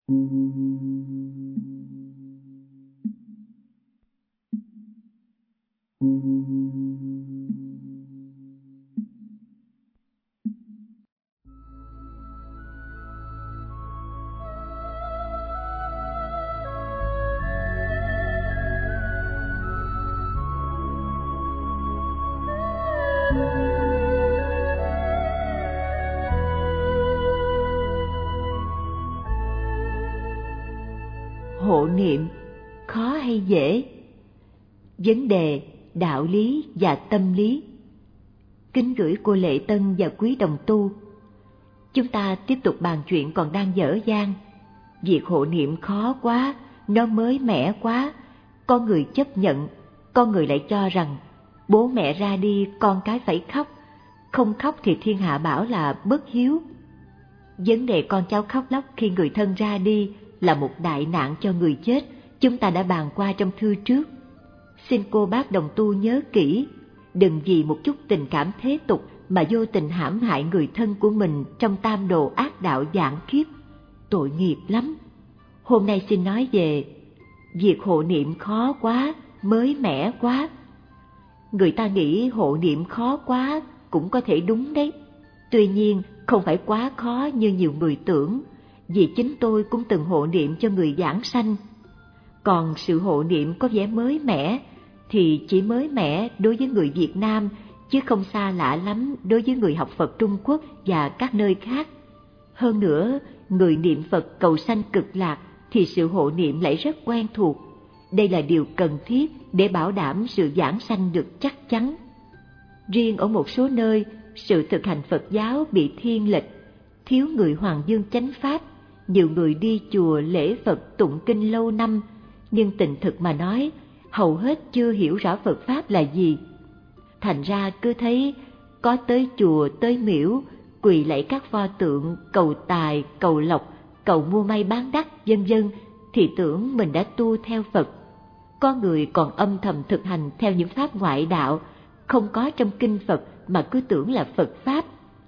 Hộ niệm khó hay dễ? Vấn đề đạo lý và tâm lý. Kính gửi cô Lệ Tân và quý đồng tu. Chúng ta tiếp tục bàn chuyện còn đang dở dang. Việc hộ niệm khó quá, nó mới mẻ quá. Con người chấp nhận, con người lại cho rằng bố mẹ ra đi con cái phải khóc. Không khóc thì thiên hạ bảo là bất hiếu. Vấn đề con cháu khóc lóc khi người thân ra đi là một đại nạn cho người chết, chúng ta đã bàn qua trong thư trước. Xin cô bác đồng tu nhớ kỹ, đừng vì một chút tình cảm thế tục mà vô tình hãm hại người thân của mình trong tam đồ ác đạo vạn kiếp. Tội nghiệp lắm. Hôm nay xin nói về việc hộ niệm khó quá, mới mẻ quá. Người ta nghĩ hộ niệm khó quá cũng có thể đúng đấy. Tuy nhiên không phải quá khó như nhiều người tưởng, vì chính tôi cũng từng hộ niệm cho người giảng sanh. Còn sự hộ niệm có vẻ mới mẻ thì chỉ mới mẻ đối với người Việt Nam, chứ không xa lạ lắm đối với người học Phật Trung Quốc và các nơi khác. Hơn nữa, người niệm Phật cầu sanh cực lạc thì sự hộ niệm lại rất quen thuộc. Đây là điều cần thiết để bảo đảm sự giảng sanh được chắc chắn. Riêng ở một số nơi, sự thực hành Phật giáo bị thiên lệch, thiếu người hoàng dương chánh pháp. Nhiều người đi chùa lễ Phật tụng kinh lâu năm, nhưng tình thực mà nói, hầu hết chưa hiểu rõ Phật Pháp là gì. Thành ra cứ thấy có tới chùa, tới miễu, quỳ lạy các pho tượng, cầu tài, cầu lộc, cầu mua may bán đắt, vân vân, thì tưởng mình đã tu theo Phật. Có người còn âm thầm thực hành theo những pháp ngoại đạo, không có trong kinh Phật mà cứ tưởng là Phật Pháp.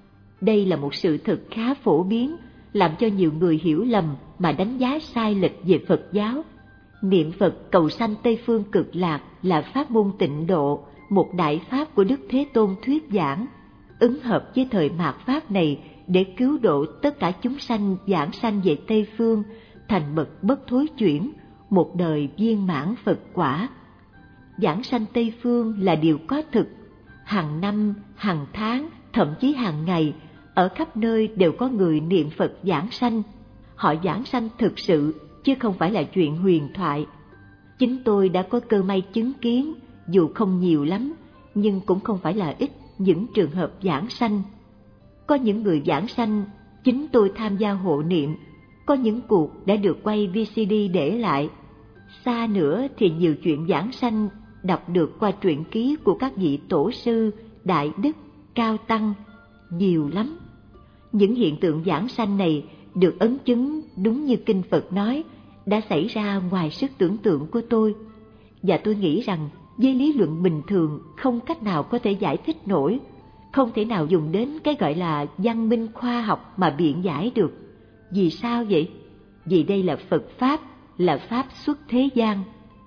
Đây là một sự thực khá phổ biến, làm cho nhiều người hiểu lầm mà đánh giá sai lệch về Phật giáo. Niệm Phật cầu sanh Tây Phương Cực Lạc là pháp môn tịnh độ, một đại pháp của Đức Thế Tôn thuyết giảng, ứng hợp với thời mạt Pháp này để cứu độ tất cả chúng sanh giảng sanh về Tây Phương, thành bậc bất thối chuyển, một đời viên mãn Phật quả. Giảng sanh Tây Phương là điều có thực, hàng năm, hàng tháng, thậm chí hàng ngày, ở khắp nơi đều có người niệm Phật giảng sanh. Họ giảng sanh thực sự, chứ không phải là chuyện huyền thoại. Chính tôi đã có cơ may chứng kiến, dù không nhiều lắm, nhưng cũng không phải là ít, những trường hợp giảng sanh. Có những người giảng sanh, chính tôi tham gia hộ niệm, có những cuộc đã được quay VCD để lại. Xa nữa thì nhiều chuyện giảng sanh đọc được qua truyện ký của các vị tổ sư, đại đức, cao tăng, nhiều lắm. Những hiện tượng giảng sanh này được ấn chứng đúng như kinh Phật nói, đã xảy ra ngoài sức tưởng tượng của tôi. Và tôi nghĩ rằng với lý luận bình thường không cách nào có thể giải thích nổi, không thể nào dùng đến cái gọi là văn minh khoa học mà biện giải được. Vì sao vậy? Vì đây là Phật Pháp, là Pháp xuất thế gian.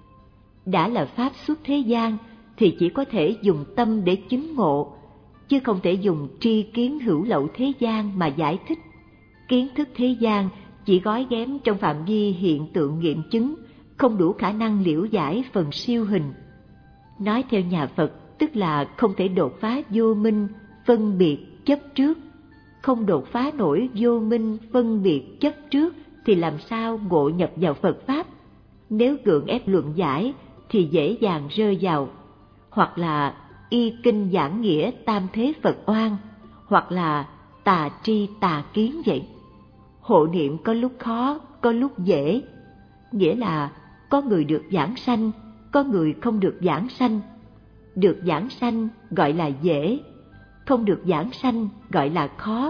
Đã là Pháp xuất thế gian thì chỉ có thể dùng tâm để chứng ngộ, chứ không thể dùng tri kiến hữu lậu thế gian mà giải thích. Kiến thức thế gian chỉ gói ghém trong phạm vi hiện tượng nghiệm chứng, không đủ khả năng liễu giải phần siêu hình. Nói theo nhà Phật, tức là không thể đột phá vô minh, phân biệt, chấp trước. Không đột phá nổi vô minh, phân biệt, chấp trước thì làm sao ngộ nhập vào Phật Pháp? Nếu gượng ép luận giải thì dễ dàng rơi vào hoặc là y kinh giảng nghĩa tam thế Phật oan, hoặc là tà tri tà kiến vậy. Hộ niệm có lúc khó, có lúc dễ, nghĩa là có người được giảng sanh, có người không được giảng sanh. Được giảng sanh gọi là dễ, không được giảng sanh gọi là khó.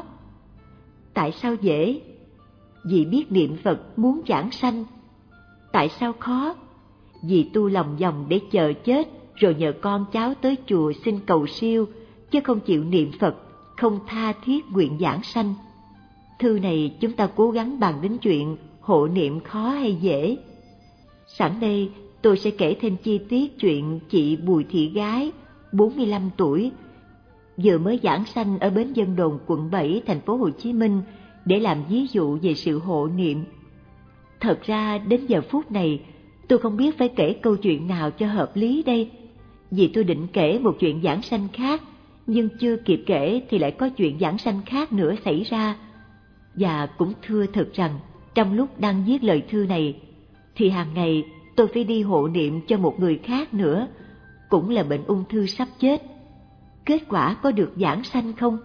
Tại sao dễ? Vì biết niệm Phật muốn giảng sanh. Tại sao khó? Vì tu lòng vòng để chờ chết, rồi nhờ con cháu tới chùa xin cầu siêu, chứ không chịu niệm Phật, không tha thiết nguyện giảng sanh. Thư này chúng ta cố gắng bàn đến chuyện hộ niệm khó hay dễ. Sẵn đây tôi sẽ kể thêm chi tiết chuyện chị Bùi Thị Gái, 45 tuổi, vừa mới giảng sanh ở bến Vân Đồn, quận 7, thành phố Hồ Chí Minh để làm ví dụ về sự hộ niệm. Thật ra đến giờ phút này tôi không biết phải kể câu chuyện nào cho hợp lý đây, vì tôi định kể một chuyện giảng sanh khác, nhưng chưa kịp kể thì lại có chuyện giảng sanh khác nữa xảy ra. Và cũng thưa thật rằng trong lúc đang viết lời thư này thì hàng ngày tôi phải đi hộ niệm cho một người khác nữa, cũng là bệnh ung thư sắp chết. Kết quả có được giảng sanh không?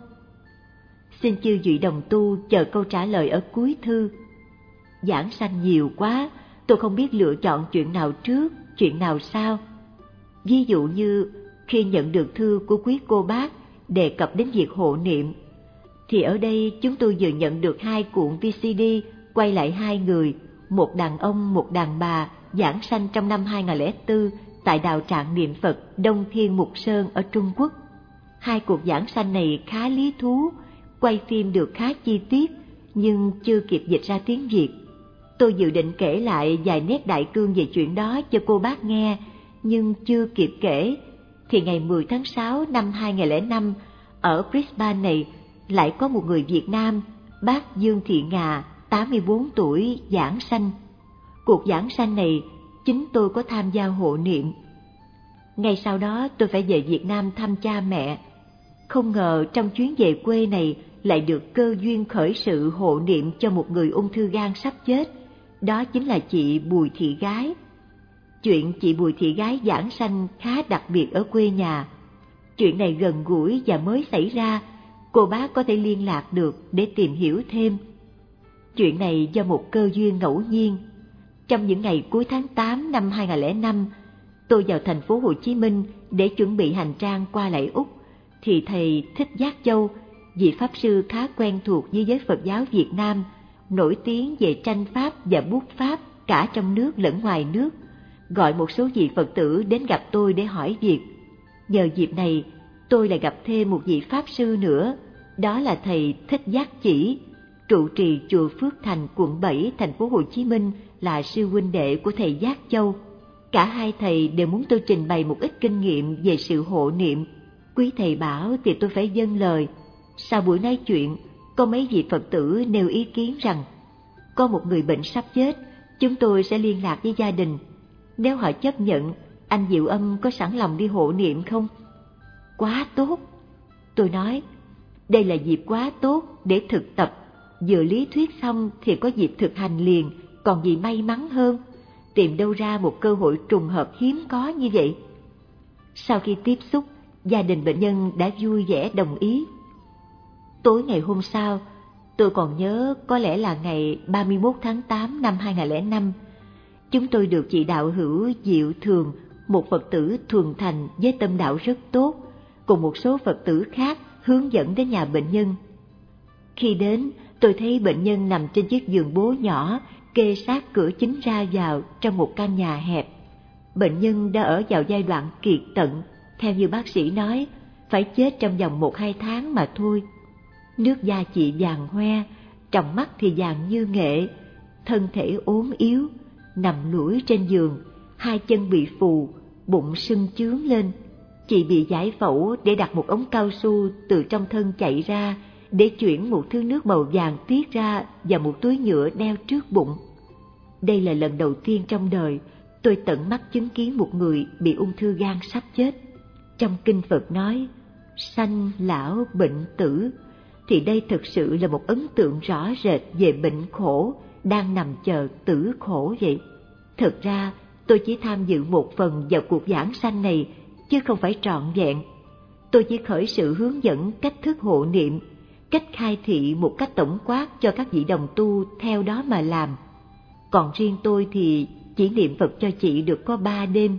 Xin chư vị đồng tu chờ câu trả lời ở cuối thư. Giảng sanh nhiều quá, tôi không biết lựa chọn chuyện nào trước, chuyện nào sau. Ví dụ như khi nhận được thư của quý cô bác đề cập đến việc hộ niệm, thì ở đây chúng tôi vừa nhận được 2 cuộn VCD quay lại 2 người, một đàn ông, một đàn bà, giảng sanh trong năm 2004 tại đạo tràng niệm Phật Đông Thiên Mục Sơn ở Trung Quốc. 2 cuộc giảng sanh này khá lý thú, quay phim được khá chi tiết, nhưng chưa kịp dịch ra tiếng Việt. Tôi dự định kể lại vài nét đại cương về chuyện đó cho cô bác nghe, nhưng chưa kịp kể, thì ngày 10 tháng 6 năm 2005, ở Brisbane này, lại có một người Việt Nam, bác Dương Thị Ngà, 84 tuổi, giảng sanh. Cuộc giảng sanh này, chính tôi có tham gia hộ niệm. Ngay sau đó tôi phải về Việt Nam thăm cha mẹ. Không ngờ trong chuyến về quê này lại được cơ duyên khởi sự hộ niệm cho một người ung thư gan sắp chết. Đó chính là chị Bùi Thị Gái. Chuyện chị Bùi Thị Gái giảng sanh khá đặc biệt ở quê nhà. Chuyện này gần gũi và mới xảy ra, cô bác có thể liên lạc được để tìm hiểu thêm. Chuyện này do một cơ duyên ngẫu nhiên. Trong những ngày cuối tháng 8 năm 2005, tôi vào thành phố Hồ Chí Minh để chuẩn bị hành trang qua lại Úc, thì thầy Thích Giác Châu, vị pháp sư khá quen thuộc với giới Phật giáo Việt Nam, nổi tiếng về tranh pháp và bút pháp cả trong nước lẫn ngoài nước, gọi một số vị Phật tử đến gặp tôi để hỏi việc. Nhờ dịp này, tôi lại gặp thêm một vị pháp sư nữa, đó là thầy Thích Giác Chỉ, trụ trì chùa Phước Thành, quận 7, thành phố Hồ Chí Minh, là sư huynh đệ của thầy Giác Châu. Cả hai thầy đều muốn tôi trình bày một ít kinh nghiệm về sự hộ niệm. Quý thầy bảo thì tôi phải vâng lời. Sau buổi nói chuyện, có mấy vị Phật tử nêu ý kiến rằng có một người bệnh sắp chết, chúng tôi sẽ liên lạc với gia đình. Nếu họ chấp nhận, anh Diệu Âm có sẵn lòng đi hộ niệm không? Quá tốt! Tôi nói, đây là dịp quá tốt để thực tập. Vừa lý thuyết xong thì có dịp thực hành liền, còn gì may mắn hơn. Tìm đâu ra một cơ hội trùng hợp hiếm có như vậy. Sau khi tiếp xúc, gia đình bệnh nhân đã vui vẻ đồng ý. Tối ngày hôm sau, tôi còn nhớ có lẽ là ngày 31 tháng 8 năm 2005, chúng tôi được chị đạo hữu Diệu Thường, một Phật tử thuần thành với tâm đạo rất tốt, cùng một số Phật tử khác hướng dẫn đến nhà bệnh nhân. Khi đến, tôi thấy bệnh nhân nằm trên chiếc giường bố nhỏ, kê sát cửa chính ra vào trong một căn nhà hẹp. Bệnh nhân đã ở vào giai đoạn kiệt tận, theo như bác sĩ nói, phải chết trong vòng 1-2 tháng mà thôi. Nước da chị vàng hoe, trong mắt thì vàng như nghệ, thân thể ốm yếu, nằm lủi trên giường, 2 chân bị phù, bụng sưng chướng lên. Chị bị giải phẫu để đặt một ống cao su từ trong thân chạy ra, để chuyển một thứ nước màu vàng tiết ra vào một túi nhựa đeo trước bụng. Đây là lần đầu tiên trong đời tôi tận mắt chứng kiến một người bị ung thư gan sắp chết. Trong kinh Phật nói, sanh lão bệnh tử, thì đây thực sự là một ấn tượng rõ rệt về bệnh khổ, đang nằm chờ tử khổ vậy. Thực ra, tôi chỉ tham dự một phần vào cuộc giảng sanh này, chứ không phải trọn vẹn. Tôi chỉ khởi sự hướng dẫn cách thức hộ niệm, cách khai thị một cách tổng quát cho các vị đồng tu theo đó mà làm. Còn riêng tôi thì chỉ niệm Phật cho chị được có 3 đêm.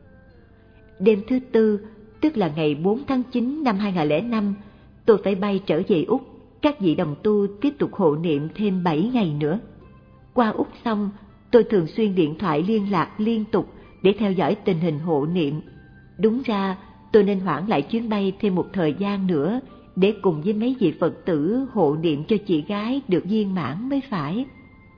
Đêm thứ 4, tức là ngày 4 tháng 9 năm 2005, tôi phải bay trở về Úc. Các vị đồng tu tiếp tục hộ niệm thêm 7 ngày nữa. Qua Úc xong, tôi thường xuyên điện thoại liên lạc liên tục để theo dõi tình hình hộ niệm. Đúng ra, tôi nên hoãn lại chuyến bay thêm một thời gian nữa để cùng với mấy vị Phật tử hộ niệm cho chị gái được viên mãn mới phải.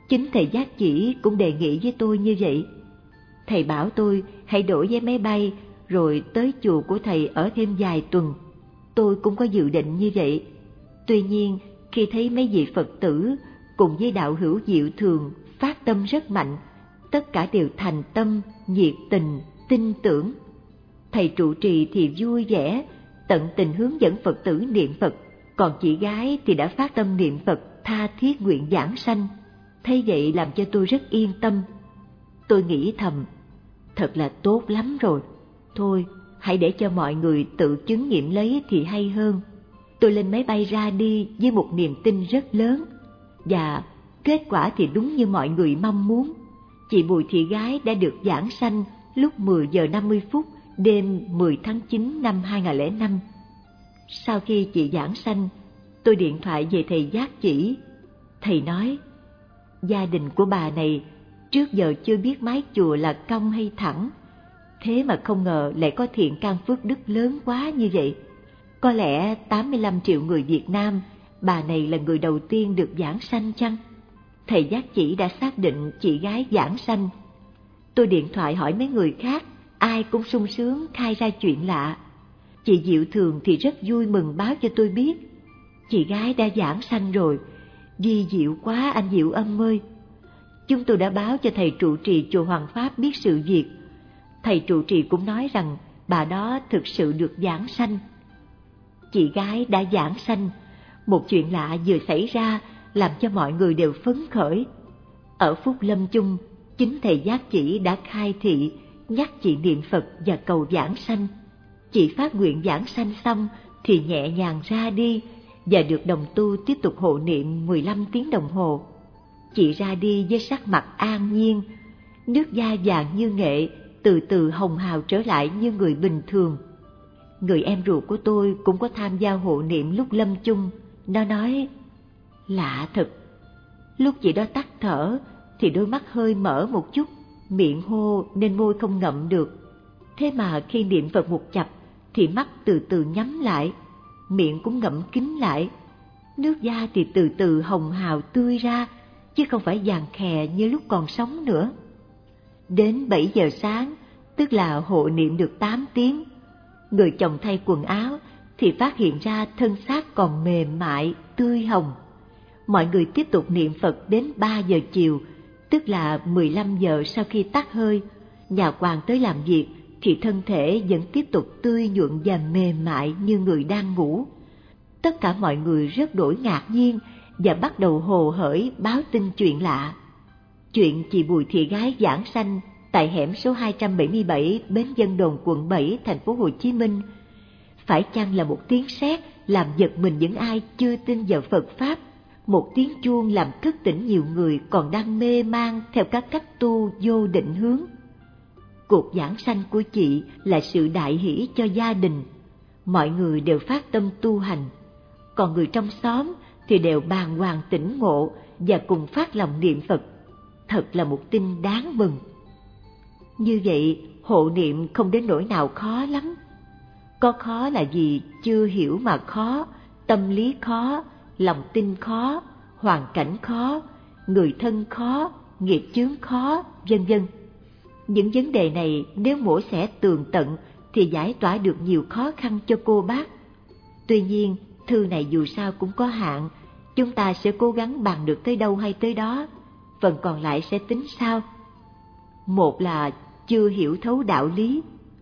Chính thầy Giác Chỉ cũng đề nghị với tôi như vậy. Thầy bảo tôi hãy đổi vé máy bay rồi tới chùa của thầy ở thêm vài tuần. Tôi cũng có dự định như vậy. Tuy nhiên, khi thấy mấy vị Phật tử cùng với đạo hữu Diệu Thường phát tâm rất mạnh, tất cả đều thành tâm, nhiệt tình, tin tưởng. Thầy trụ trì thì vui vẻ, tận tình hướng dẫn Phật tử niệm Phật, còn chị gái thì đã phát tâm niệm Phật tha thiết nguyện giảng sanh. Thế vậy làm cho tôi rất yên tâm. Tôi nghĩ thầm, thật là tốt lắm rồi. Thôi, hãy để cho mọi người tự chứng nghiệm lấy thì hay hơn. Tôi lên máy bay ra đi với một niềm tin rất lớn. Và kết quả thì đúng như mọi người mong muốn. Chị Bùi Thị Gái đã được giảng sanh lúc 10 giờ 50 phút đêm 10 tháng 9 năm 2005. Sau khi chị giảng sanh, tôi điện thoại về thầy Giác Chỉ. Thầy nói, gia đình của bà này trước giờ chưa biết mái chùa là cong hay thẳng, thế mà không ngờ lại có thiện căn phước đức lớn quá như vậy. Có lẽ 85 triệu người Việt Nam, bà này là người đầu tiên được giảng sanh chăng? Thầy Giác Chỉ đã xác định chị gái giảng sanh. Tôi điện thoại hỏi mấy người khác, ai cũng sung sướng khai ra chuyện lạ. Chị Diệu Thường thì rất vui mừng báo cho tôi biết, chị gái đã giảng sanh rồi. Vi diệu quá anh Diệu Âm ơi! Chúng tôi đã báo cho thầy trụ trì chùa Hoàng Pháp biết sự việc. Thầy trụ trì cũng nói rằng bà đó thực sự được giảng sanh. Chị gái đã giảng sanh, một chuyện lạ vừa xảy ra làm cho mọi người đều phấn khởi. Ở phút lâm chung, chính thầy Giác Chỉ đã khai thị, nhắc chị niệm Phật và cầu giảng sanh. Chị phát nguyện giảng sanh xong thì nhẹ nhàng ra đi và được đồng tu tiếp tục hộ niệm 15 tiếng đồng hồ. Chị ra đi với sắc mặt an nhiên, nước da vàng như nghệ, từ từ hồng hào trở lại như người bình thường. Người em ruột của tôi cũng có tham gia hộ niệm lúc lâm chung. Nó nói, lạ thật, lúc chị đó tắt thở thì đôi mắt hơi mở một chút, miệng hô nên môi không ngậm được. Thế mà khi niệm Phật một chập thì mắt từ từ nhắm lại, miệng cũng ngậm kín lại. Nước da thì từ từ hồng hào tươi ra, chứ không phải vàng khè như lúc còn sống nữa. Đến 7 giờ sáng, tức là hộ niệm được 8 tiếng, người chồng thay quần áo thì phát hiện ra thân xác còn mềm mại, tươi hồng. Mọi người tiếp tục niệm Phật đến 3 giờ chiều, tức là 15 giờ sau khi tắt hơi. Nhà quan tới làm việc thì thân thể vẫn tiếp tục tươi nhuận và mềm mại như người đang ngủ. Tất cả mọi người rất đổi ngạc nhiên và bắt đầu hồ hởi báo tin chuyện lạ. Chuyện chị Bùi Thị Gái giảng sanh tại hẻm số 277 Bến Vân Đồn, quận 7, thành phố Hồ Chí Minh, phải chăng là một tiếng sét làm giật mình những ai chưa tin vào Phật Pháp, một tiếng chuông làm thức tỉnh nhiều người còn đang mê man theo các cách tu vô định hướng. Cuộc giảng sanh của chị là sự đại hỷ cho gia đình, mọi người đều phát tâm tu hành, còn người trong xóm thì đều bàng hoàng tỉnh ngộ và cùng phát lòng niệm Phật. Thật là một tin đáng mừng. Như vậy, hộ niệm không đến nỗi nào khó lắm. Có khó là vì chưa hiểu mà khó, tâm lý khó, lòng tin khó, hoàn cảnh khó, người thân khó, nghiệp chướng khó, vân vân. Những vấn đề này nếu mổ xẻ tường tận thì giải tỏa được nhiều khó khăn cho cô bác. Tuy nhiên, thư này dù sao cũng có hạn, chúng ta sẽ cố gắng bàn được tới đâu hay tới đó, phần còn lại sẽ tính sau. Một là chưa hiểu thấu đạo lý.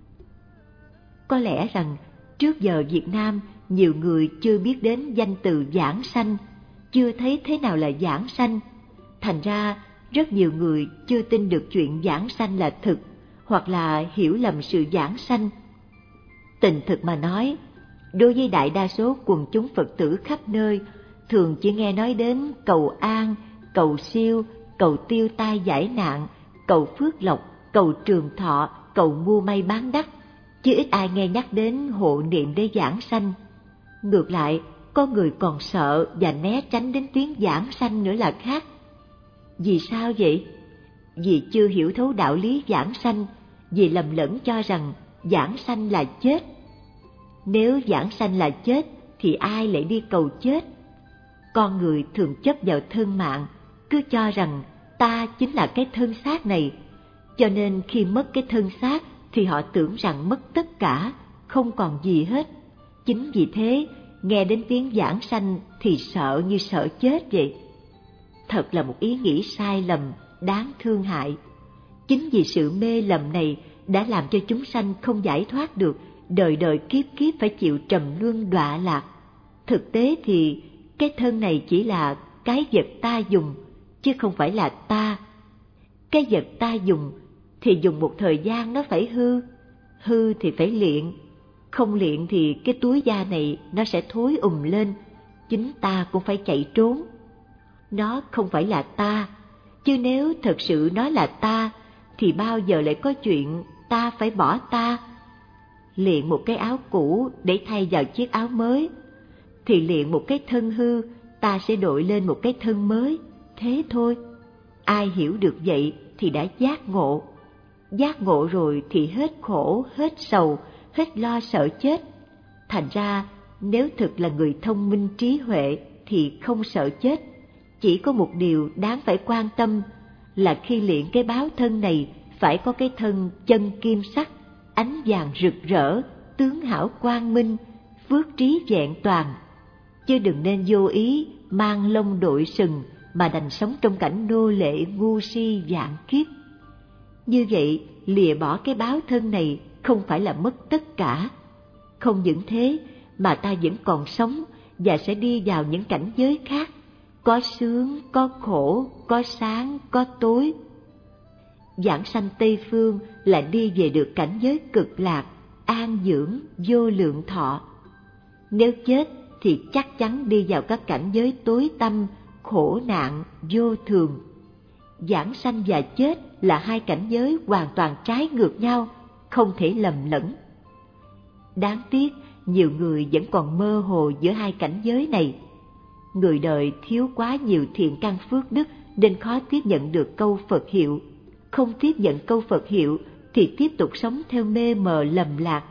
Có lẽ rằng trước giờ Việt Nam nhiều người chưa biết đến danh từ giảng sanh, chưa thấy thế nào là giảng sanh. Thành ra rất nhiều người chưa tin được chuyện giảng sanh là thực, hoặc là hiểu lầm sự giảng sanh. Tình thực mà nói, đối với đại đa số quần chúng Phật tử khắp nơi, thường chỉ nghe nói đến cầu an, cầu siêu, cầu tiêu tai giải nạn, cầu phước lộc, cầu trường thọ, cầu mua may bán đắt, chứ ít ai nghe nhắc đến hộ niệm để giảng sanh. Ngược lại, có người còn sợ và né tránh đến tiếng giảng sanh nữa là khác. Vì sao vậy? Vì chưa hiểu thấu đạo lý giảng sanh, vì lầm lẫn cho rằng giảng sanh là chết. Nếu giảng sanh là chết thì ai lại đi cầu chết? Con người thường chấp vào thân mạng, cứ cho rằng ta chính là cái thân xác này, cho nên khi mất cái thân xác thì họ tưởng rằng mất tất cả, không còn gì hết. Chính vì thế, nghe đến tiếng vãng sanh thì sợ như sợ chết vậy. Thật là một ý nghĩ sai lầm, đáng thương hại. Chính vì sự mê lầm này đã làm cho chúng sanh không giải thoát được, đời đời kiếp kiếp phải chịu trầm luân đọa lạc. Thực tế thì cái thân này chỉ là cái vật ta dùng, chứ không phải là ta. Cái vật ta dùng thì dùng một thời gian nó phải hư, hư thì phải luyện. Không luyện thì cái túi da này nó sẽ thối lên, chính ta cũng phải chạy trốn. Nó không phải là ta, chứ nếu thật sự nó là ta thì bao giờ lại có chuyện ta phải bỏ ta. Luyện một cái áo cũ để thay vào chiếc áo mới, thì luyện một cái thân hư, ta sẽ đội lên một cái thân mới, thế thôi. Ai hiểu được vậy thì đã giác ngộ. Giác ngộ rồi thì hết khổ, hết sầu, hết lo sợ chết. Thành ra, nếu thực là người thông minh trí huệ thì không sợ chết. Chỉ có một điều đáng phải quan tâm là khi luyện cái báo thân này phải có cái thân chân kim sắc, ánh vàng rực rỡ, tướng hảo quang minh, phước trí vẹn toàn. Chứ đừng nên vô ý mang lông đội sừng mà đành sống trong cảnh nô lệ ngu si vạn kiếp. Như vậy, lìa bỏ cái báo thân này không phải là mất tất cả. Không những thế mà ta vẫn còn sống và sẽ đi vào những cảnh giới khác, có sướng, có khổ, có sáng, có tối. Vãng sanh Tây Phương là đi về được cảnh giới cực lạc, an dưỡng, vô lượng thọ. Nếu chết thì chắc chắn đi vào các cảnh giới tối tăm, khổ nạn, vô thường. Vãng sanh và chết là hai cảnh giới hoàn toàn trái ngược nhau, không thể lầm lẫn. Đáng tiếc, nhiều người vẫn còn mơ hồ giữa hai cảnh giới này. Người đời thiếu quá nhiều thiện căn phước đức nên khó tiếp nhận được câu Phật hiệu. Không tiếp nhận câu Phật hiệu thì tiếp tục sống theo mê mờ lầm lạc.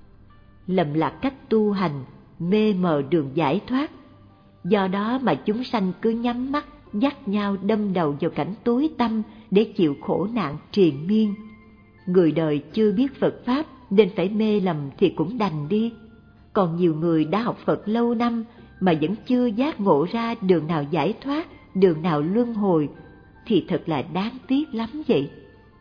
Lầm lạc cách tu hành, mê mờ đường giải thoát. Do đó mà chúng sanh cứ nhắm mắt, dắt nhau đâm đầu vào cảnh tối tăm để chịu khổ nạn triền miên. Người đời chưa biết Phật Pháp nên phải mê lầm thì cũng đành đi. Còn nhiều người đã học Phật lâu năm mà vẫn chưa giác ngộ ra đường nào giải thoát, đường nào luân hồi, thì thật là đáng tiếc lắm vậy.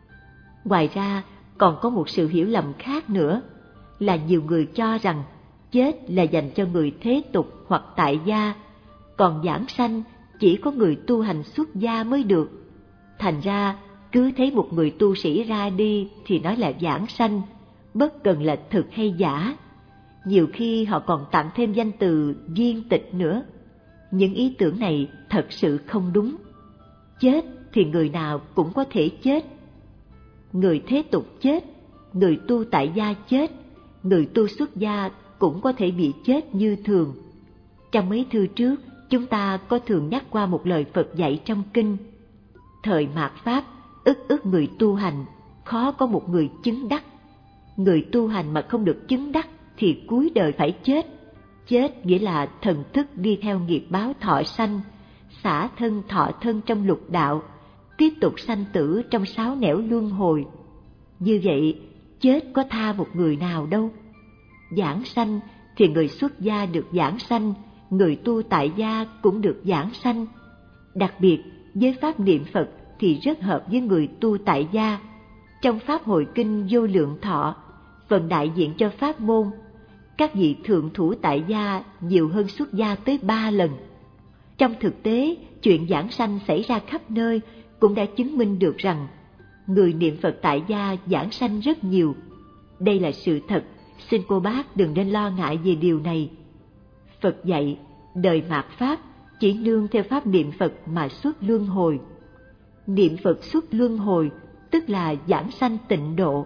Ngoài ra, còn có một sự hiểu lầm khác nữa, là nhiều người cho rằng chết là dành cho người thế tục hoặc tại gia, còn vãng sanh chỉ có người tu hành xuất gia mới được. Thành ra, cứ thấy một người tu sĩ ra đi thì nói là vãng sanh, bất cần là thực hay giả. Nhiều khi họ còn tặng thêm danh từ viên tịch nữa. Những ý tưởng này thật sự không đúng. Chết thì người nào cũng có thể chết. Người thế tục chết, người tu tại gia chết, người tu xuất gia cũng có thể bị chết như thường. Trong mấy thư trước, chúng ta có thường nhắc qua một lời Phật dạy trong kinh. Thời mạt Pháp, ức người tu hành, khó có một người chứng đắc. Người tu hành mà không được chứng đắc thì cuối đời phải chết. Chết nghĩa là thần thức đi theo nghiệp báo thọ sanh, xả thân thọ thân trong lục đạo, tiếp tục sanh tử trong sáu nẻo luân hồi. Như vậy, chết có tha một người nào đâu. Vãng sanh thì người xuất gia được vãng sanh, người tu tại gia cũng được vãng sanh. Đặc biệt, với pháp niệm Phật thì rất hợp với người tu tại gia. Trong Pháp Hội Kinh Vô Lượng Thọ, phần đại diện cho pháp môn, các vị thượng thủ tại gia nhiều hơn xuất gia tới 3 lần. Trong thực tế, chuyện vãng sanh xảy ra khắp nơi cũng đã chứng minh được rằng người niệm Phật tại gia vãng sanh rất nhiều. Đây là sự thật, xin cô bác đừng nên lo ngại về điều này. Phật dạy, đời mạt Pháp chỉ nương theo pháp niệm Phật mà xuất luân hồi. Niệm Phật xuất luân hồi tức là vãng sanh tịnh độ.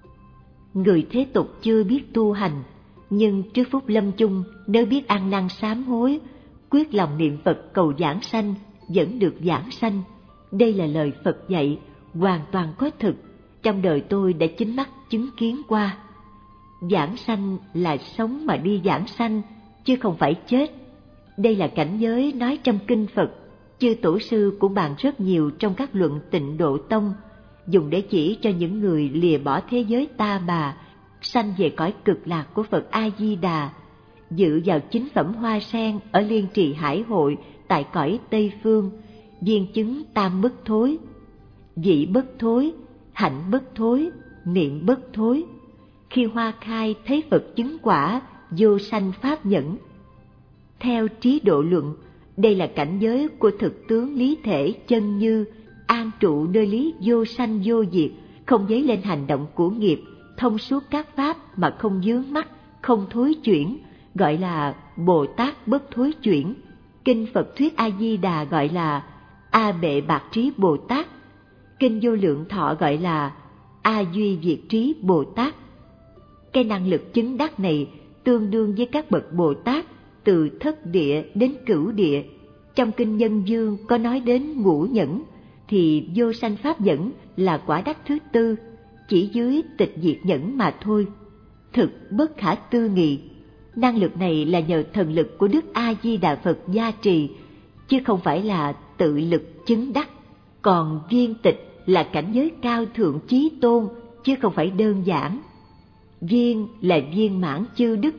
Người thế tục chưa biết tu hành, nhưng trước phút lâm chung nếu biết ăn năn sám hối, quyết lòng niệm Phật cầu vãng sanh, vẫn được vãng sanh. Đây là lời Phật dạy, hoàn toàn có thực, trong đời tôi đã chính mắt chứng kiến qua. Vãng sanh là sống mà đi vãng sanh, chứ không phải chết. Đây là cảnh giới nói trong kinh Phật. Chư tổ sư cũng bàn rất nhiều trong các luận Tịnh Độ Tông, dùng để chỉ cho những người lìa bỏ thế giới ta bà, sanh về cõi cực lạc của Phật A-di-đà, dự vào chính phẩm hoa sen ở Liên Trì Hải Hội tại cõi Tây Phương, viên chứng tam bất thối, vị bất thối, hạnh bất thối, niệm bất thối. Khi hoa khai thấy Phật chứng quả, vô sanh pháp nhẫn. Theo trí độ luận, đây là cảnh giới của thực tướng lý thể chân như, an trụ nơi lý vô sanh vô diệt, không dấy lên hành động của nghiệp, thông suốt các pháp mà không vướng mắc, không thối chuyển, gọi là Bồ Tát bất thối chuyển. Kinh Phật Thuyết A-di-đà gọi là A Bệ Bạc Trí Bồ Tát. Kinh Vô Lượng Thọ gọi là A Duy Việt Trí Bồ Tát. Cái năng lực chứng đắc này tương đương với các bậc Bồ Tát từ thất địa đến cửu địa. Trong kinh Nhân Dương có nói đến ngũ nhẫn, thì vô sanh pháp nhẫn là quả đắc thứ tư, chỉ dưới tịch diệt nhẫn mà thôi. Thực bất khả tư nghị. Năng lực này là nhờ thần lực của Đức A-di-đà Phật gia trì, chứ không phải là tự lực chứng đắc. Còn viên tịch là cảnh giới cao thượng chí tôn, chứ không phải đơn giản. Viên là viên mãn chư đức,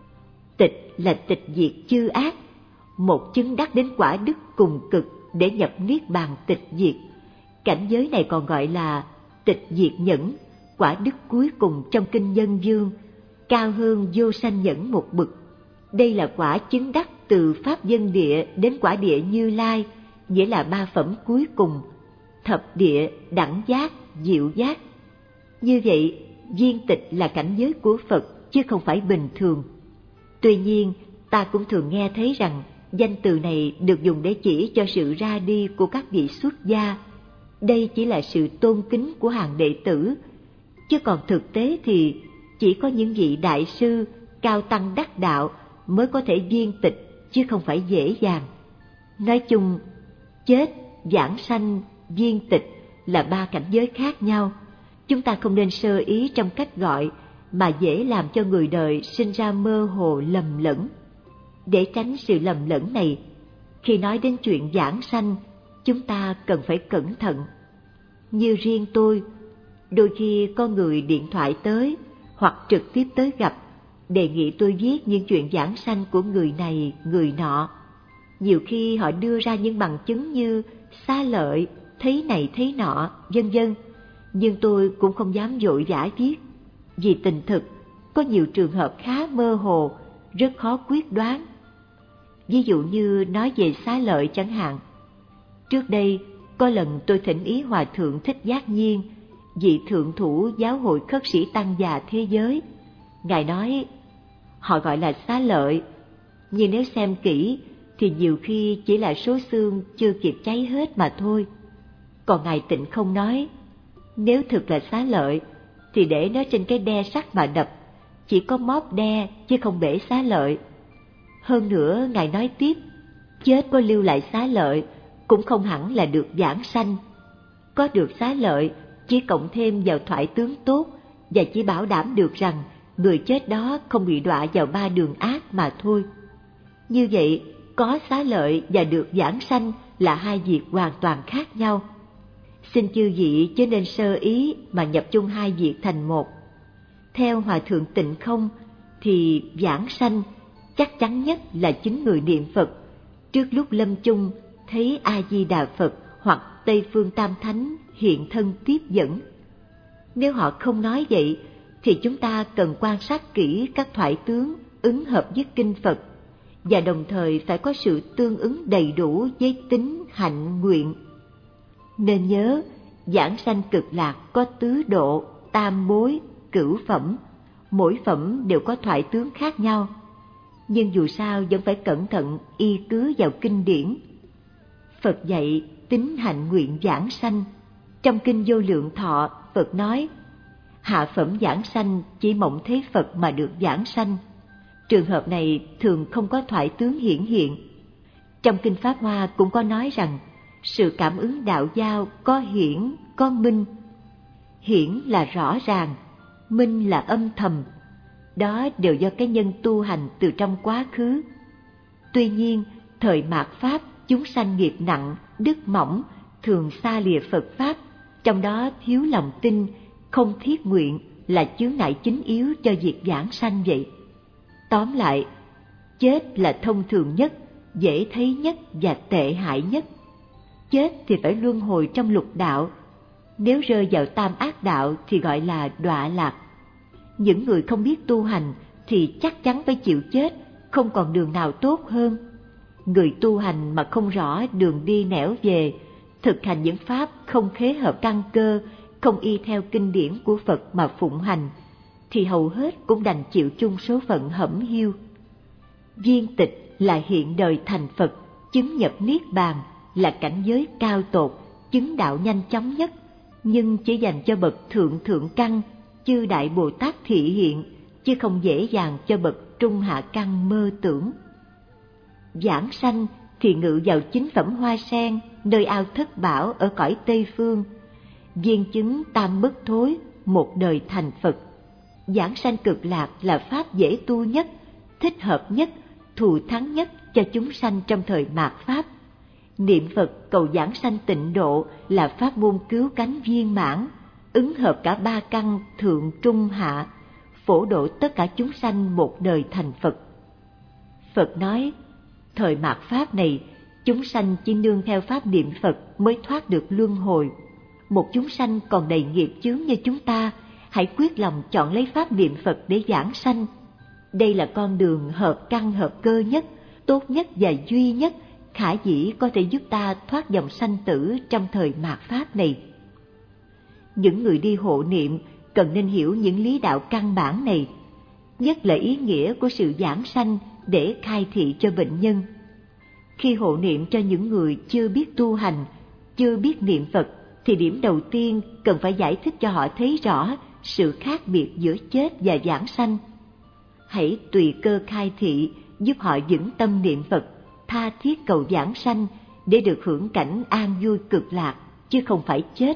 tịch là tịch diệt chư ác. Một chứng đắc đến quả đức cùng cực để nhập niết bàn tịch diệt. Cảnh giới này còn gọi là tịch diệt nhẫn, quả đức cuối cùng trong kinh Nhân Dương, cao hơn vô sanh nhẫn một bậc. Đây là quả chứng đắc từ pháp dân địa đến quả địa Như Lai, nghĩa là ba phẩm cuối cùng, thập địa, đẳng giác, diệu giác. Như vậy, viên tịch là cảnh giới của Phật, chứ không phải bình thường. Tuy nhiên, ta cũng thường nghe thấy rằng danh từ này được dùng để chỉ cho sự ra đi của các vị xuất gia. Đây chỉ là sự tôn kính của hàng đệ tử, chứ còn thực tế thì chỉ có những vị đại sư, cao tăng đắc đạo mới có thể viên tịch, chứ không phải dễ dàng. Nói chung, chết, giảng sanh, viên tịch là ba cảnh giới khác nhau. Chúng ta không nên sơ ý trong cách gọi, mà dễ làm cho người đời sinh ra mơ hồ lầm lẫn. Để tránh sự lầm lẫn này, khi nói đến chuyện giảng sanh, chúng ta cần phải cẩn thận. Như riêng tôi, đôi khi có người điện thoại tới hoặc trực tiếp tới gặp, đề nghị tôi viết những chuyện giảng sanh của người này, người nọ. Nhiều khi họ đưa ra những bằng chứng như xá lợi, thấy này thấy nọ, vân vân. Nhưng tôi cũng không dám vội vã viết, vì tình thực có nhiều trường hợp khá mơ hồ, rất khó quyết đoán. Ví dụ như nói về xá lợi chẳng hạn. Trước đây, có lần tôi thỉnh ý Hòa Thượng Thích Giác Nhiên, vị thượng thủ giáo hội khất sĩ tăng già thế giới. Ngài nói, họ gọi là xá lợi, nhưng nếu xem kỹ thì nhiều khi chỉ là số xương chưa kịp cháy hết mà thôi. Còn Ngài Tịnh không nói, nếu thực là xá lợi thì để nó trên cái đe sắt mà đập, chỉ có móp đe chứ không bể xá lợi. Hơn nữa, Ngài nói tiếp, chết có lưu lại xá lợi cũng không hẳn là được giảng sanh. Có được xá lợi chỉ cộng thêm vào thoại tướng tốt, và chỉ bảo đảm được rằng người chết đó không bị đọa vào ba đường ác mà thôi. Như vậy, có xá lợi và được giảng sanh là hai việc hoàn toàn khác nhau. Xin chư vị chớ nên sơ ý mà nhập chung hai việc thành một. Theo Hòa Thượng Tịnh Không thì giảng sanh chắc chắn nhất là chính người niệm Phật trước lúc lâm chung thấy A-di-đà Phật hoặc Tây Phương Tam Thánh hiện thân tiếp dẫn. Nếu họ không nói vậy thì chúng ta cần quan sát kỹ các thoại tướng ứng hợp với kinh Phật, và đồng thời phải có sự tương ứng đầy đủ với tính, hạnh, nguyện. Nên nhớ, giảng sanh cực lạc có tứ độ, tam bối, cửu phẩm, mỗi phẩm đều có thoại tướng khác nhau. Nhưng dù sao vẫn phải cẩn thận y cứ vào kinh điển. Phật dạy tính hạnh nguyện giảng sanh. Trong kinh Vô Lượng Thọ, Phật nói, hạ phẩm giảng sanh chỉ mộng thấy Phật mà được giảng sanh. Trường hợp này thường không có thoại tướng hiển hiện. Trong kinh Pháp Hoa cũng có nói rằng, sự cảm ứng đạo giao có hiển, có minh. Hiển là rõ ràng, minh là âm thầm. Đó đều do cái nhân tu hành từ trong quá khứ. Tuy nhiên, thời mạt Pháp chúng sanh nghiệp nặng, đức mỏng, thường xa lìa Phật Pháp, trong đó thiếu lòng tin, không thiết nguyện là chướng ngại chính yếu cho việc giảng sanh vậy. Tóm lại, chết là thông thường nhất, dễ thấy nhất và tệ hại nhất. Chết thì phải luân hồi trong lục đạo, nếu rơi vào tam ác đạo thì gọi là đọa lạc. Những người không biết tu hành thì chắc chắn phải chịu chết, không còn đường nào tốt hơn. Người tu hành mà không rõ đường đi nẻo về, thực hành những pháp không khế hợp căn cơ, không y theo kinh điển của Phật mà phụng hành, thì hầu hết cũng đành chịu chung số phận hẩm hiu. Viên tịch là hiện đời thành Phật, chứng nhập Niết Bàn là cảnh giới cao tột, chứng đạo nhanh chóng nhất, nhưng chỉ dành cho bậc thượng thượng căn, chư Đại Bồ Tát thị hiện, chứ không dễ dàng cho bậc trung hạ căn mơ tưởng. Giảng sanh thì ngự vào chính phẩm hoa sen, nơi ao thất bảo ở cõi Tây Phương. Viên chứng tam bất thối, một đời thành Phật. Giảng sanh cực lạc là pháp dễ tu nhất, thích hợp nhất, thù thắng nhất cho chúng sanh trong thời mạt Pháp. Niệm Phật cầu giảng sanh tịnh độ là pháp môn cứu cánh viên mãn, ứng hợp cả ba căn thượng trung hạ, phổ độ tất cả chúng sanh một đời thành Phật. Phật nói, thời mạt Pháp này, chúng sanh chỉ nương theo pháp niệm Phật mới thoát được luân hồi. Một chúng sanh còn đầy nghiệp chướng như chúng ta, hãy quyết lòng chọn lấy pháp niệm Phật để giảng sanh. Đây là con đường hợp căn hợp cơ nhất, tốt nhất và duy nhất, khả dĩ có thể giúp ta thoát dòng sanh tử trong thời mạt Pháp này. Những người đi hộ niệm cần nên hiểu những lý đạo căn bản này, nhất là ý nghĩa của sự giảng sanh để khai thị cho bệnh nhân. Khi hộ niệm cho những người chưa biết tu hành, chưa biết niệm Phật, thì điểm đầu tiên cần phải giải thích cho họ thấy rõ sự khác biệt giữa chết và giảng sanh. Hãy tùy cơ khai thị, giúp họ vững tâm niệm Phật, tha thiết cầu giảng sanh để được hưởng cảnh an vui cực lạc, chứ không phải chết.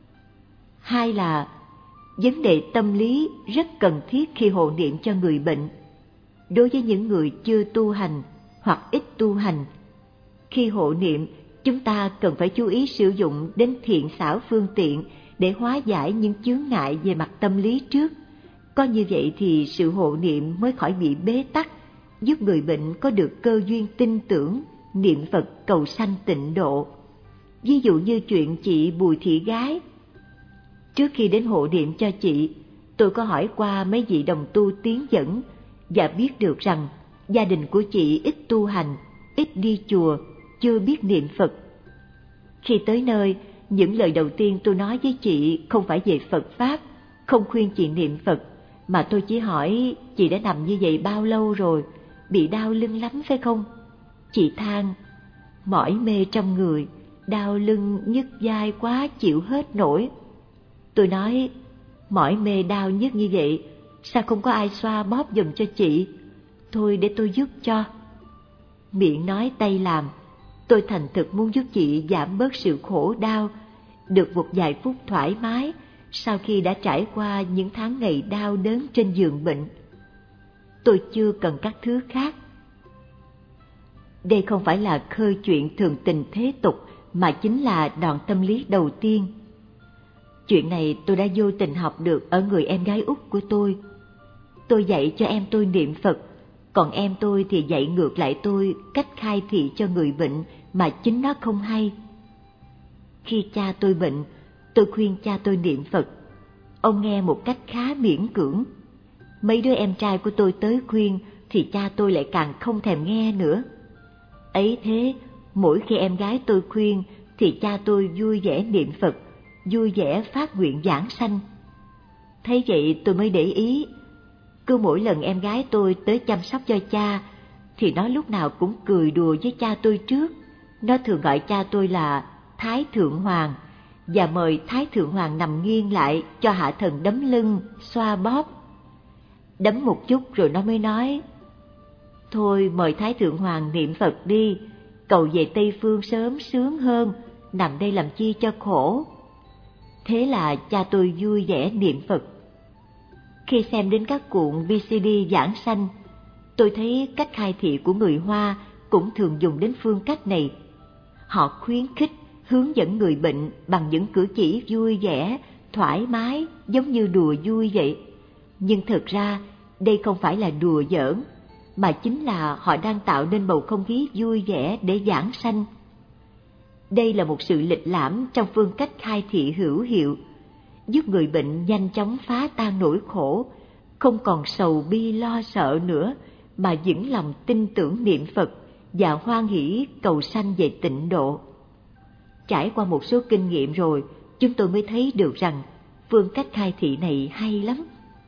Hai là vấn đề tâm lý rất cần thiết khi hộ niệm cho người bệnh. Đối với những người chưa tu hành hoặc ít tu hành, khi hộ niệm, chúng ta cần phải chú ý sử dụng đến thiện xảo phương tiện để hóa giải những chướng ngại về mặt tâm lý trước. Có như vậy thì sự hộ niệm mới khỏi bị bế tắc, giúp người bệnh có được cơ duyên tin tưởng, niệm Phật cầu sanh tịnh độ. Ví dụ như chuyện chị Bùi Thị Gái. Trước khi đến hộ niệm cho chị, tôi có hỏi qua mấy vị đồng tu tiến dẫn và biết được rằng gia đình của chị ít tu hành, ít đi chùa, chưa biết niệm Phật. Khi tới nơi, những lời đầu tiên tôi nói với chị không phải về Phật Pháp, không khuyên chị niệm Phật, mà tôi chỉ hỏi chị đã nằm như vậy bao lâu rồi, bị đau lưng lắm phải không? Chị than, mỏi mê trong người, đau lưng nhức vai quá chịu hết nổi. Tôi nói, mỏi mê đau nhức như vậy, sao không có ai xoa bóp giùm cho chị? Thôi để tôi giúp cho. Miệng nói tay làm, tôi thành thực muốn giúp chị giảm bớt sự khổ đau, được một vài phút thoải mái sau khi đã trải qua những tháng ngày đau đớn trên giường bệnh. Tôi chưa cần các thứ khác. Đây không phải là khơi chuyện thường tình thế tục, mà chính là đòn tâm lý đầu tiên. Chuyện này tôi đã vô tình học được ở người em gái út của tôi. Tôi dạy cho em tôi niệm Phật, còn em tôi thì dạy ngược lại tôi cách khai thị cho người bệnh mà chính nó không hay. Khi cha tôi bệnh, tôi khuyên cha tôi niệm Phật. Ông nghe một cách khá miễn cưỡng. Mấy đứa em trai của tôi tới khuyên thì cha tôi lại càng không thèm nghe nữa. Ấy thế, mỗi khi em gái tôi khuyên thì cha tôi vui vẻ niệm Phật, vui vẻ phát nguyện giảng sanh. Thế vậy tôi mới để ý, cứ mỗi lần em gái tôi tới chăm sóc cho cha thì nó lúc nào cũng cười đùa với cha tôi trước. Nó thường gọi cha tôi là Thái Thượng Hoàng và mời Thái Thượng Hoàng nằm nghiêng lại cho hạ thần đấm lưng, xoa bóp. Đấm một chút rồi nó mới nói, thôi mời Thái Thượng Hoàng niệm Phật đi, cầu về Tây Phương sớm sướng hơn, nằm đây làm chi cho khổ. Thế là cha tôi vui vẻ niệm Phật. Khi xem đến các cuộn VCD giảng sanh, tôi thấy cách khai thị của người Hoa cũng thường dùng đến phương cách này. Họ khuyến khích, hướng dẫn người bệnh bằng những cử chỉ vui vẻ, thoải mái, giống như đùa vui vậy. Nhưng thực ra, đây không phải là đùa giỡn, mà chính là họ đang tạo nên bầu không khí vui vẻ để giảng sanh. Đây là một sự lịch lãm trong phương cách khai thị hữu hiệu, giúp người bệnh nhanh chóng phá tan nỗi khổ, không còn sầu bi lo sợ nữa, mà vững lòng tin tưởng niệm Phật và hoan hỷ cầu sanh về tịnh độ. Trải qua một số kinh nghiệm rồi, chúng tôi mới thấy được rằng phương cách khai thị này hay lắm.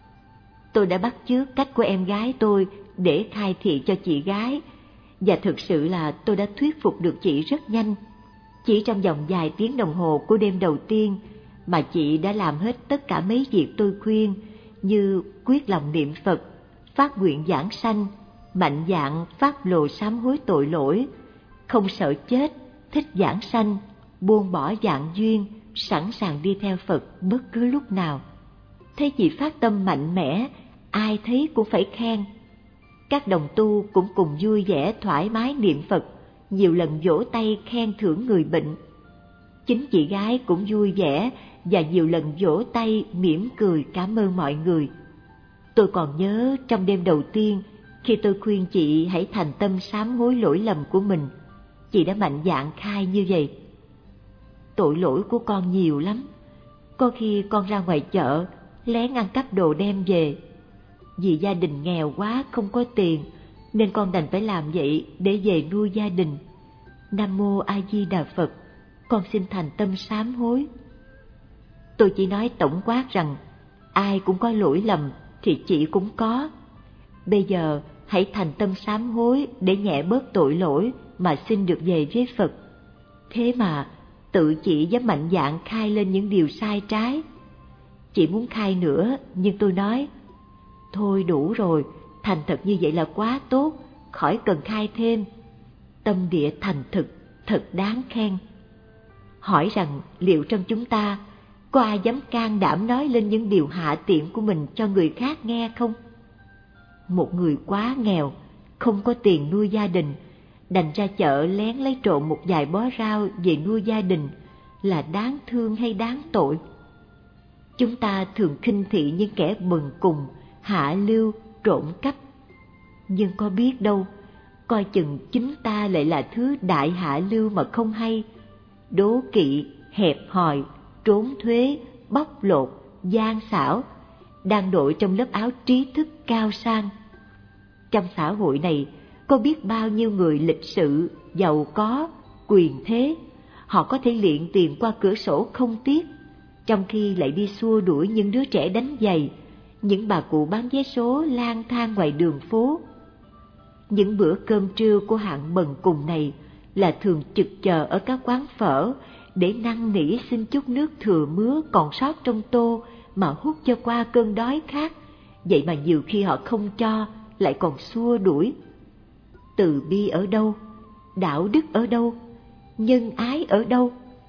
Tôi đã bắt chước cách của em gái tôi để khai thị cho chị gái, và thực sự là tôi đã thuyết phục được chị rất nhanh. Chỉ trong vòng vài tiếng đồng hồ của đêm đầu tiên mà chị đã làm hết tất cả mấy việc tôi khuyên, như quyết lòng niệm Phật, phát nguyện giảng sanh, mạnh dạn phát lồ sám hối tội lỗi, không sợ chết, thích giảng sanh, buông bỏ vạn duyên, sẵn sàng đi theo Phật bất cứ lúc nào. Thấy chị phát tâm mạnh mẽ, ai thấy cũng phải khen. Các đồng tu cũng cùng vui vẻ thoải mái niệm Phật, nhiều lần vỗ tay khen thưởng người bệnh. Chính chị gái cũng vui vẻ và nhiều lần vỗ tay mỉm cười cảm ơn mọi người. Tôi còn nhớ trong đêm đầu tiên, khi tôi khuyên chị hãy thành tâm sám hối lỗi lầm của mình, chị đã mạnh dạn khai như vậy: tội lỗi của con nhiều lắm, có khi con ra ngoài chợ lén ăn cắp đồ đem về. Vì gia đình nghèo quá không có tiền, nên con đành phải làm vậy để về nuôi gia đình. Nam Mô A Di Đà Phật, con xin thành tâm sám hối. Tôi chỉ nói tổng quát rằng ai cũng có lỗi lầm thì chị cũng có. Bây giờ hãy thành tâm sám hối để nhẹ bớt tội lỗi mà xin được về với Phật. Thế mà tự chị dám mạnh dạn khai lên những điều sai trái. Chị muốn khai nữa, nhưng tôi nói thôi đủ rồi, thành thật như vậy là quá tốt, khỏi cần khai thêm. Tâm địa thành thực, thật đáng khen. Hỏi rằng liệu trong chúng ta có ai dám can đảm nói lên những điều hạ tiện của mình cho người khác nghe không? Một người quá nghèo, không có tiền nuôi gia đình, đành ra chợ lén lấy trộm một vài bó rau về nuôi gia đình, là đáng thương hay đáng tội? Chúng ta thường khinh thị những kẻ bần cùng, hạ lưu, trộm cắp. Nhưng có biết đâu, coi chừng chính ta lại là thứ đại hạ lưu mà không hay, đố kỵ, hẹp hòi, trốn thuế, bóc lột, gian xảo, đang đội trong lớp áo trí thức cao sang. Trong xã hội này, có biết bao nhiêu người lịch sự, giàu có, quyền thế, họ có thể liệng tiền qua cửa sổ không tiếc, trong khi lại đi xua đuổi những đứa trẻ đánh giày, những bà cụ bán vé số lang thang ngoài đường phố. Những bữa cơm trưa của hạng bần cùng này là thường trực chờ ở các quán phở để năn nỉ xin chút nước thừa mứa còn sót trong tô mà hút cho qua cơn đói khát. Vậy mà nhiều khi họ không cho, lại còn xua đuổi. Từ bi ở đâu? Đạo đức ở đâu? Nhân ái ở đâu?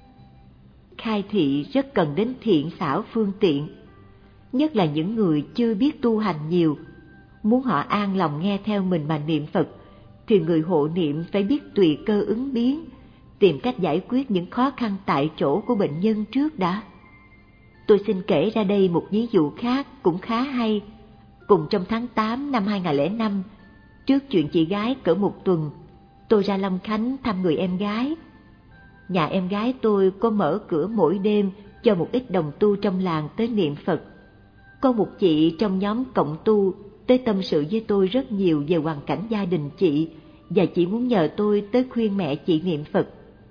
Khai thị rất cần đến thiện xảo phương tiện, nhất là những người chưa biết tu hành nhiều. Muốn họ an lòng nghe theo mình mà niệm Phật, thì người hộ niệm phải biết tùy cơ ứng biến, tìm cách giải quyết những khó khăn tại chỗ của bệnh nhân trước đã. Tôi xin kể ra đây một ví dụ khác cũng khá hay. Cùng trong tháng 8 năm 2005, trước chuyện chị gái cỡ một tuần, tôi ra Long Khánh thăm người em gái. Nhà em gái tôi có mở cửa mỗi đêm cho một ít đồng tu trong làng tới niệm Phật. Có một chị trong nhóm cộng tu tới tâm sự với tôi rất nhiều về hoàn cảnh gia đình chị, và chị muốn nhờ tôi tới khuyên mẹ chị niệm Phật.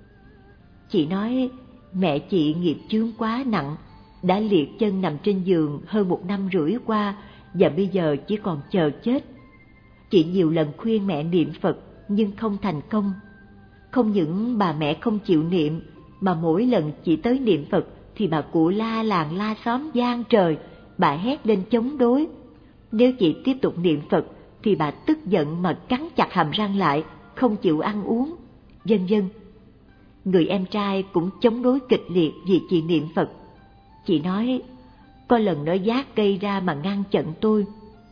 Chị nói mẹ chị nghiệp chướng quá nặng, đã liệt chân nằm trên giường hơn 1 năm rưỡi qua, và bây giờ chỉ còn chờ chết. Chị nhiều lần khuyên mẹ niệm Phật nhưng không thành công. Không những bà mẹ không chịu niệm, mà mỗi lần chị tới niệm Phật thì bà cụ la làng la xóm gian trời, bà hét lên chống đối. Nếu chị tiếp tục niệm Phật thì bà tức giận mà cắn chặt hàm răng lại, không chịu ăn uống, vân vân. Người em trai cũng chống đối kịch liệt vì chị niệm Phật. Chị nói có lần nó vác cây ra mà ngăn chặn tôi.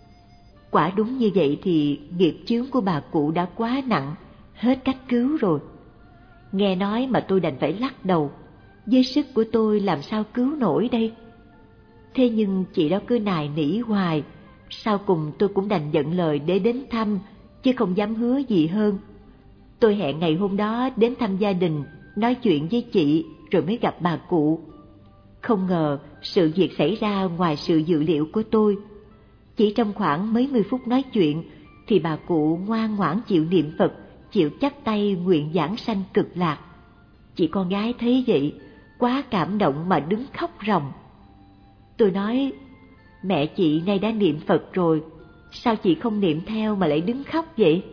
Quả đúng như vậy thì nghiệp chướng của bà cụ đã quá nặng, hết cách cứu rồi. Nghe nói mà tôi đành phải lắc đầu, với sức của tôi làm sao cứu nổi đây. Thế nhưng chị đó cứ nài nỉ hoài, sau cùng tôi cũng đành nhận lời để đến thăm, chứ không dám hứa gì hơn. Tôi hẹn ngày hôm đó đến thăm gia đình, nói chuyện với chị rồi mới gặp bà cụ. Không ngờ sự việc xảy ra ngoài sự dự liệu của tôi. Chỉ trong khoảng mấy mươi phút nói chuyện thì bà cụ ngoan ngoãn chịu niệm Phật, chịu chắp tay nguyện giảng sanh cực lạc. Chị con gái thấy vậy, quá cảm động mà đứng khóc ròng. Tôi nói, mẹ chị nay đã niệm Phật rồi, sao chị không niệm theo mà lại đứng khóc vậy?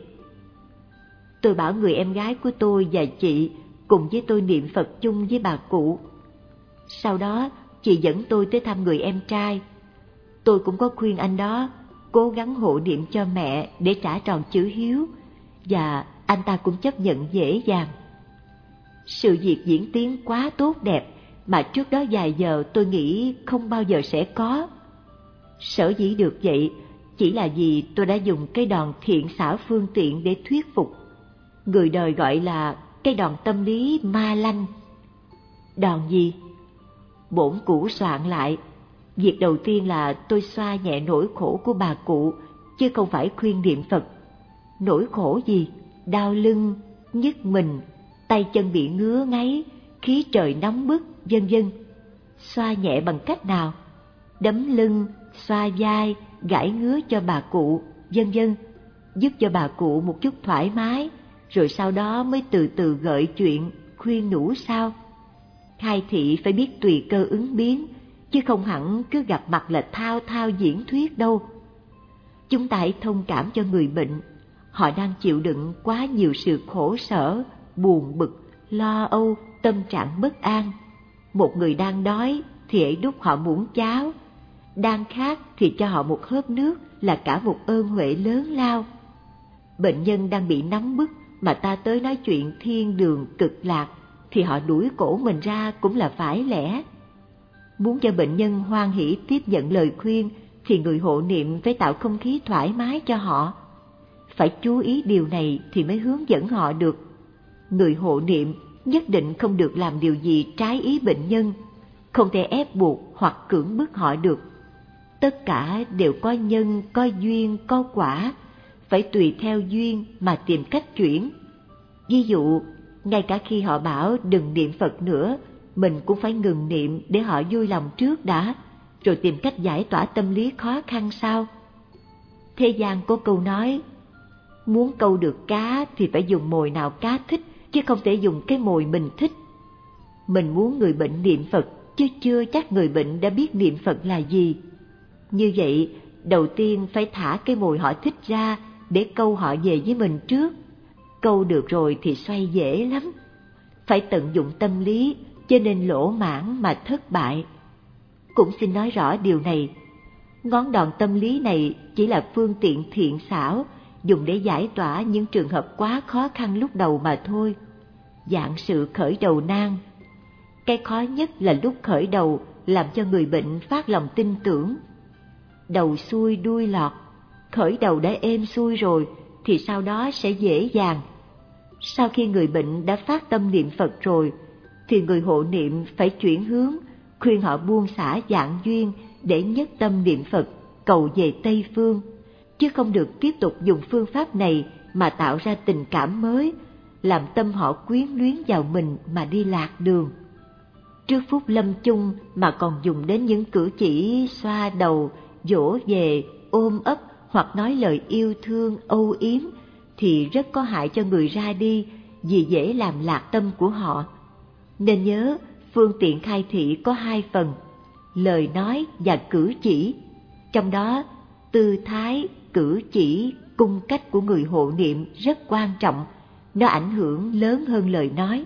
Tôi bảo người em gái của tôi và chị cùng với tôi niệm Phật chung với bà cụ. Sau đó chị dẫn tôi tới thăm người em trai. Tôi cũng có khuyên anh đó cố gắng hộ niệm cho mẹ để trả tròn chữ hiếu, và anh ta cũng chấp nhận dễ dàng. Sự việc diễn tiến quá tốt đẹp mà trước đó vài giờ tôi nghĩ không bao giờ sẽ có. Sở dĩ được vậy chỉ là vì tôi đã dùng cái đòn thiện xảo phương tiện để thuyết phục. Người đời gọi là cái đòn tâm lý ma lanh. Đòn gì? Bổn cũ soạn lại. Việc đầu tiên là tôi xoa nhẹ nỗi khổ của bà cụ, chứ không phải khuyên niệm Phật. Nỗi khổ gì? Đau lưng, nhức mình, tay chân bị ngứa ngáy, khí trời nóng bức, vân vân. Xoa nhẹ bằng cách nào? Đấm lưng, xoa vai, gãi ngứa cho bà cụ, vân vân, giúp cho bà cụ một chút thoải mái, rồi sau đó mới từ từ gợi chuyện, khuyên nhủ sao. Khai thị phải biết tùy cơ ứng biến, chứ không hẳn cứ gặp mặt là thao thao diễn thuyết đâu. Chúng ta hãy thông cảm cho người bệnh, họ đang chịu đựng quá nhiều sự khổ sở, buồn bực, lo âu, tâm trạng bất an. Một người đang đói thì hãy đút họ muỗng cháo, đang khát thì cho họ một hớp nước là cả một ơn huệ lớn lao. Bệnh nhân đang bị nóng bức mà ta tới nói chuyện thiên đường cực lạc thì họ đuổi cổ mình ra cũng là phải lẽ. Muốn cho bệnh nhân hoan hỷ tiếp nhận lời khuyên thì người hộ niệm phải tạo không khí thoải mái cho họ. Phải chú ý điều này thì mới hướng dẫn họ được. Người hộ niệm nhất định không được làm điều gì trái ý bệnh nhân, không thể ép buộc hoặc cưỡng bức họ được. Tất cả đều có nhân, có duyên, có quả, phải tùy theo duyên mà tìm cách chuyển. Ví dụ, ngay cả khi họ bảo đừng niệm Phật nữa, mình cũng phải ngừng niệm để họ vui lòng trước đã, rồi tìm cách giải tỏa tâm lý khó khăn sau. Thế gian có câu nói, muốn câu được cá thì phải dùng mồi nào cá thích, chứ không thể dùng cái mồi mình thích. Mình muốn người bệnh niệm Phật, chứ chưa chắc người bệnh đã biết niệm Phật là gì. Như vậy, đầu tiên phải thả cái mồi họ thích ra để câu họ về với mình trước. Câu được rồi thì xoay dễ lắm. Phải tận dụng tâm lý, cho nên lỗ mãn mà thất bại. Cũng xin nói rõ điều này. Ngón đòn tâm lý này chỉ là phương tiện thiện xảo, dùng để giải tỏa những trường hợp quá khó khăn lúc đầu mà thôi. Dạng sự khởi đầu nan. Cái khó nhất là lúc khởi đầu làm cho người bệnh phát lòng tin tưởng. Đầu xuôi đuôi lọt, khởi đầu đã êm xuôi rồi thì sau đó sẽ dễ dàng. Sau khi người bệnh đã phát tâm niệm Phật rồi thì người hộ niệm phải chuyển hướng, khuyên họ buông xả dạng duyên để nhất tâm niệm Phật, cầu về Tây Phương, chứ không được tiếp tục dùng phương pháp này mà tạo ra tình cảm mới, làm tâm họ quyến luyến vào mình mà đi lạc đường. Trước phút lâm chung mà còn dùng đến những cử chỉ xoa đầu, dỗ về, ôm ấp hoặc nói lời yêu thương, âu yếm thì rất có hại cho người ra đi, vì dễ làm lạc tâm của họ. Nên nhớ, phương tiện khai thị có hai phần, lời nói và cử chỉ. Trong đó, tư thái, cử chỉ, cung cách của người hộ niệm rất quan trọng, nó ảnh hưởng lớn hơn lời nói.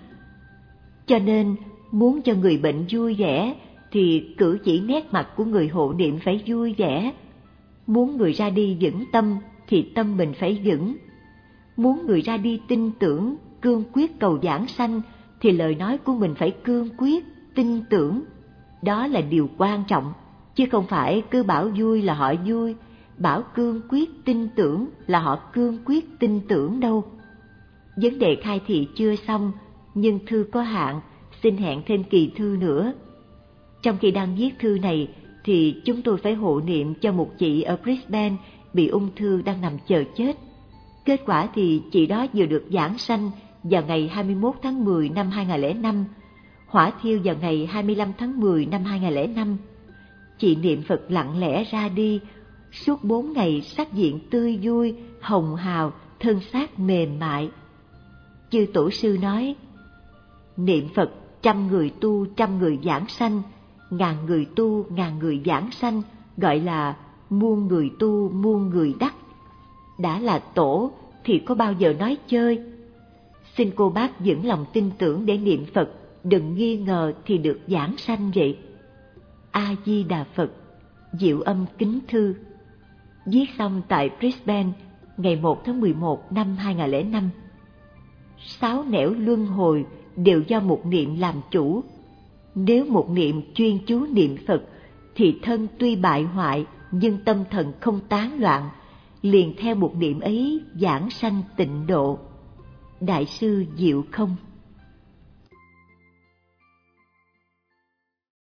Cho nên, muốn cho người bệnh vui vẻ thì cử chỉ nét mặt của người hộ niệm phải vui vẻ. Muốn người ra đi vững tâm thì tâm mình phải vững. Muốn người ra đi tin tưởng, cương quyết cầu giảng sanh thì lời nói của mình phải cương quyết, tin tưởng. Đó là điều quan trọng, chứ không phải cứ bảo vui là họ vui, bảo cương quyết tin tưởng là họ cương quyết tin tưởng đâu. Vấn đề khai thị chưa xong, nhưng thư có hạn, xin hẹn thêm kỳ thư nữa. Trong khi đang viết thư này thì chúng tôi phải hộ niệm cho một chị ở Brisbane bị ung thư đang nằm chờ chết. Kết quả thì chị đó vừa được giảng sanh vào ngày 21 tháng 10 năm 2005, hỏa thiêu vào ngày 25 tháng 10 năm 2005. Chị niệm Phật lặng lẽ ra đi, suốt 4 ngày sắc diện tươi vui, hồng hào, thân xác mềm mại. Chư Tổ sư nói, niệm Phật 100 người tu 100 người giảng sanh, 1000 người tu 1000 người giảng sanh, gọi là muôn người tu muôn người đắc. Đã là tổ thì có bao giờ nói chơi. Xin cô bác vững lòng tin tưởng để niệm Phật, đừng nghi ngờ thì được giảng sanh vậy. A Di Đà Phật. Diệu Âm kính thư. Viết xong tại Brisbane ngày 1 tháng 11 năm 2005. 6 nẻo luân hồi đều do một niệm làm chủ. Nếu một niệm chuyên chú niệm Phật thì thân tuy bại hoại nhưng tâm thần không tán loạn, liền theo một niệm ấy giảng sanh tịnh độ. Đại sư Diệu Không.